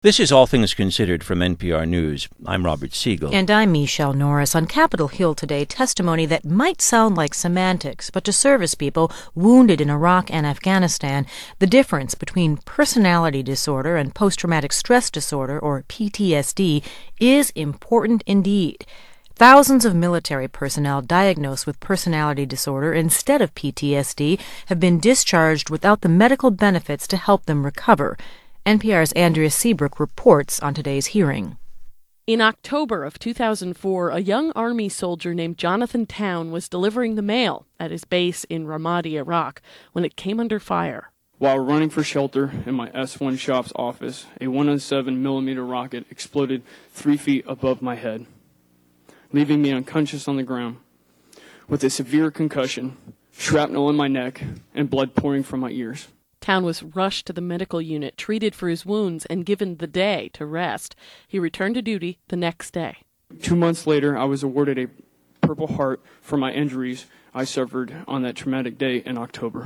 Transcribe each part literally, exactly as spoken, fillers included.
This is All Things Considered from N P R News. I'm Robert Siegel. And I'm Michelle Norris. On Capitol Hill today, testimony that might sound like semantics, but to service people wounded in Iraq and Afghanistan, the difference between personality disorder and post-traumatic stress disorder, or P T S D, is important indeed. Thousands of military personnel diagnosed with personality disorder instead of P T S D have been discharged without the medical benefits to help them recover. N P R's Andrea Seabrook reports on today's hearing. In October of two thousand four, a young Army soldier named Jonathan Town was delivering the mail at his base in Ramadi, Iraq, when it came under fire. While running for shelter in my S one shop's office, a one oh seven millimeter rocket exploded three feet above my head, leaving me unconscious on the ground with a severe concussion, shrapnel in my neck, and blood pouring from my ears. Town was rushed to the medical unit, treated for his wounds, and given the day to rest. He returned to duty the next day. Two months later, I was awarded a Purple Heart for my injuries I suffered on that traumatic day in October.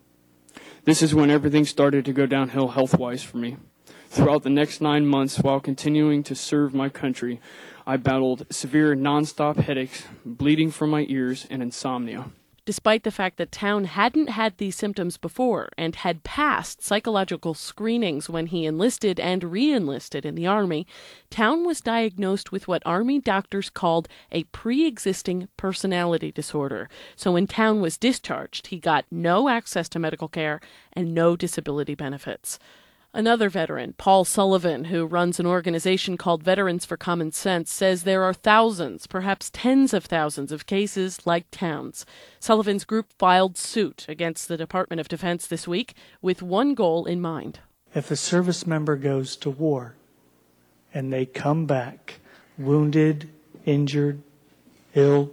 This is when everything started to go downhill health-wise for me. Throughout the next nine months, while continuing to serve my country, I battled severe nonstop headaches, bleeding from my ears, and insomnia. Despite the fact that Town hadn't had these symptoms before and had passed psychological screenings when he enlisted and re-enlisted in the Army, Town was diagnosed with what Army doctors called a pre-existing personality disorder. So when Town was discharged, he got no access to medical care and no disability benefits. Another veteran, Paul Sullivan, who runs an organization called Veterans for Common Sense, says there are thousands, perhaps tens of thousands of cases like Town's. Sullivan's group filed suit against the Department of Defense this week with one goal in mind. If a service member goes to war and they come back wounded, injured, ill,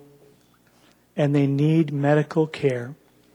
and they need medical care,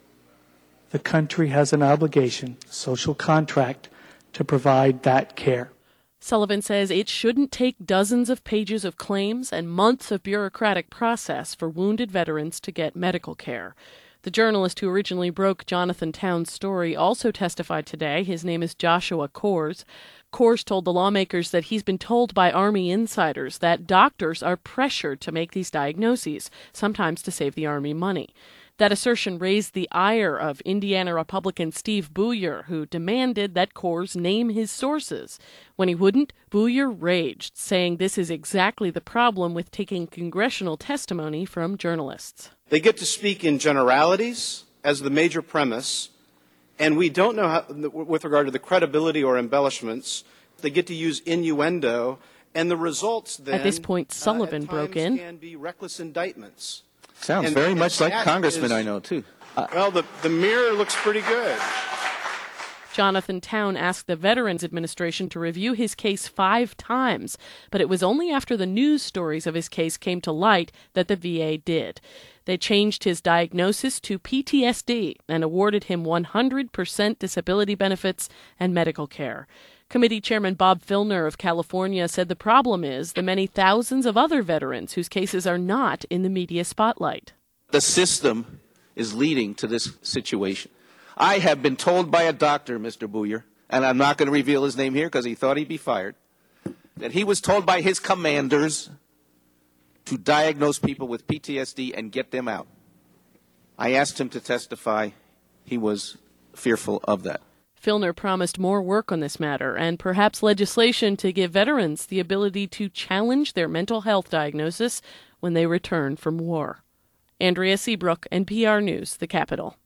the country has an obligation, social contract, to provide that care. Sullivan says it shouldn't take dozens of pages of claims and months of bureaucratic process for wounded veterans to get medical care. The journalist who originally broke Jonathan Town's story also testified today. His name is Joshua Kors. Kors told the lawmakers that he's been told by Army insiders that doctors are pressured to make these diagnoses, sometimes to save the Army money. That assertion raised the ire of Indiana Republican Steve Buyer, who demanded that Kors name his sources. When he wouldn't, Buyer raged, saying this is exactly the problem with taking congressional testimony from journalists. They get to speak in generalities as the major premise, and we don't know how, with regard to the credibility or embellishments, they get to use innuendo, and the results then, at this point, Sullivan uh, at broke times in. Can be reckless indictments. Sounds and, very and much like congressman is, I know, too. Uh, well, the, the mirror looks pretty good. Jonathan Town asked the Veterans Administration to review his case five times, but it was only after the news stories of his case came to light that the V A did. They changed his diagnosis to P T S D and awarded him one hundred percent disability benefits and medical care. Committee Chairman Bob Filner of California said the problem is the many thousands of other veterans whose cases are not in the media spotlight. The system is leading to this situation. I have been told by a doctor, Mister Buyer, and I'm not going to reveal his name here because he thought he'd be fired, that he was told by his commanders to diagnose people with P T S D and get them out. I asked him to testify. He was fearful of that. Filner promised more work on this matter and perhaps legislation to give veterans the ability to challenge their mental health diagnosis when they return from war. Andrea Seabrook, N P R News, The Capitol.